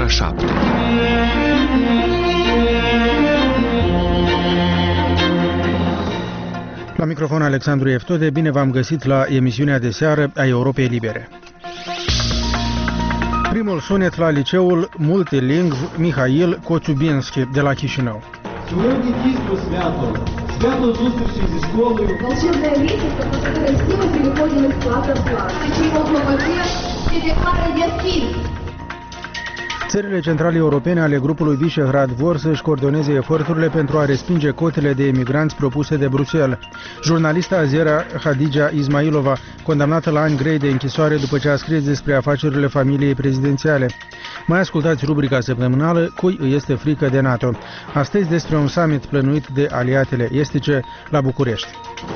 7. La microfon Alexandru Eftode, bine v-am găsit la emisiunea de seară a Europei Libere. Primul sunet la liceul multilingv Mihail Коцюбинський de la Chișinău. Сьогодні дійсно свято зустрічі зі школою. Волшебное месяца, по которой все мы переходим из класса в класс. Чего в глубоке перехвата детский. Țările centrale europene ale grupului Visegrad vor să-și coordoneze eforturile pentru a respinge cotele de emigranți propuse de Bruxelles. Jurnalista azera Hadija Ismailova, condamnată la ani grei de închisoare după ce a scris despre afacerile familiei prezidențiale. Mai ascultați rubrica săptămânală Cui îi este frică de NATO. Astăzi despre un summit plănuit de aliatele estice la București.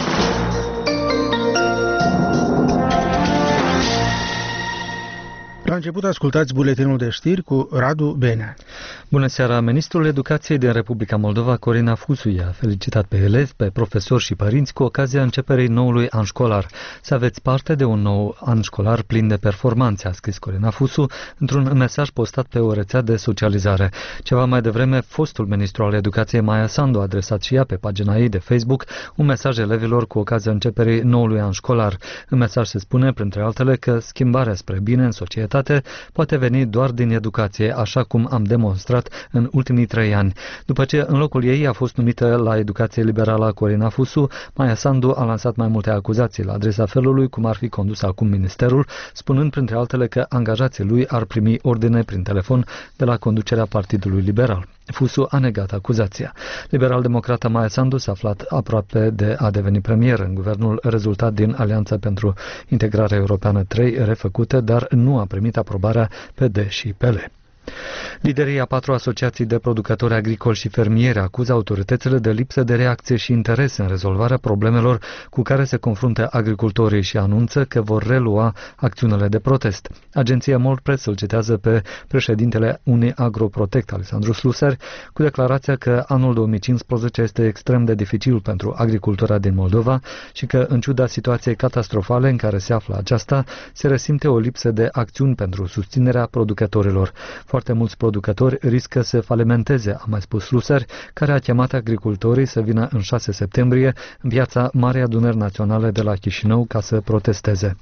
La început ascultați buletinul de știri cu Radu Benea. Bună seara! Ministrul Educației din Republica Moldova, Corina Fusu, i-a felicitat pe elevi, pe profesori și părinți cu ocazia începerii noului an școlar. Să aveți parte de un nou an școlar plin de performanțe, a scris Corina Fusu într-un mesaj postat pe o rețea de socializare. Ceva mai devreme, fostul ministru al Educației, Maia Sandu, a adresat și ea pe pagina ei de Facebook un mesaj elevilor cu ocazia începerii noului an școlar. În mesaj se spune, printre altele, că schimbarea spre bine în societate poate veni doar din educație, așa cum am demonstrat în ultimii 3 ani. După ce în locul ei a fost numită la educație liberală Corina Fusu, Maia Sandu a lansat mai multe acuzații la adresa felului cum ar fi condus acum ministerul, spunând printre altele că angajații lui ar primi ordine prin telefon de la conducerea Partidului Liberal. Fusu a negat acuzația. Liberal-democrata Maia Sandu s-a aflat aproape de a deveni premier în guvernul rezultat din Alianța pentru Integrare Europeană 3 refăcută, dar nu a primit aprobarea PD și PL. Liderii a 4 asociații de producători agricoli și fermieri acuză autoritățile de lipsă de reacție și interes în rezolvarea problemelor cu care se confruntă agricultorii și anunță că vor relua acțiunile de protest. Agenția Moldpress îl citează pe președintele Uni Agroprotect, Alexandru Sluser, cu declarația că anul 2015 este extrem de dificil pentru agricultura din Moldova și că, în ciuda situației catastrofale în care se află aceasta, se resimte o lipsă de acțiuni pentru susținerea producătorilor. Foarte mulți producători riscă să falimenteze, a mai spus Sluser, care a chemat agricultorii să vină în 6 septembrie în piața Marii Adunări Naționale de la Chișinău ca să protesteze.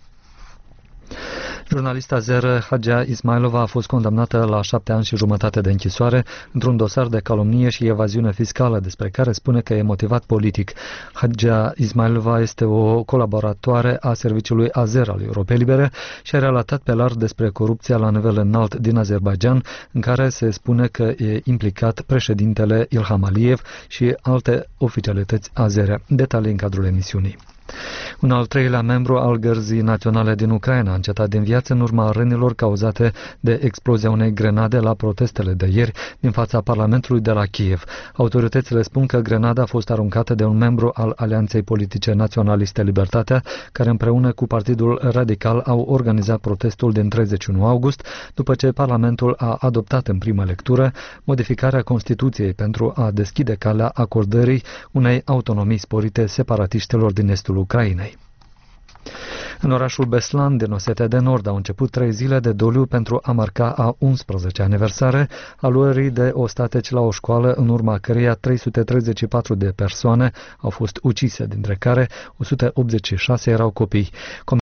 Jurnalista azeră Hadija Ismailova a fost condamnată la 7 ani și jumătate de închisoare într-un dosar de calomnie și evaziune fiscală despre care spune că e motivat politic. Hadija Ismailova este o colaboratoare a serviciului azer al Europei Libere și a relatat pe larg despre corupția la nivel înalt din Azerbaidjan, în care se spune că e implicat președintele Ilham Aliyev și alte oficialități azere. Detalii în cadrul emisiunii. Un al 3-lea membru al Gărzii Naționale din Ucraina a încetat din viață în urma rănilor cauzate de explozia unei grenade la protestele de ieri din fața Parlamentului de la Kiev. Autoritățile spun că grenada a fost aruncată de un membru al Alianței Politice Naționaliste Libertatea, care împreună cu Partidul Radical au organizat protestul din 31 august, după ce Parlamentul a adoptat în primă lectură modificarea Constituției pentru a deschide calea acordării unei autonomii sporite separatiștilor din estul Ucrainei. În orașul Beslan din Osetia de Nord au început 3 zile de doliu pentru a marca a 11 aniversare a luării de ostateci la o școală, în urma căreia 334 de persoane au fost ucise, dintre care 186 erau copii.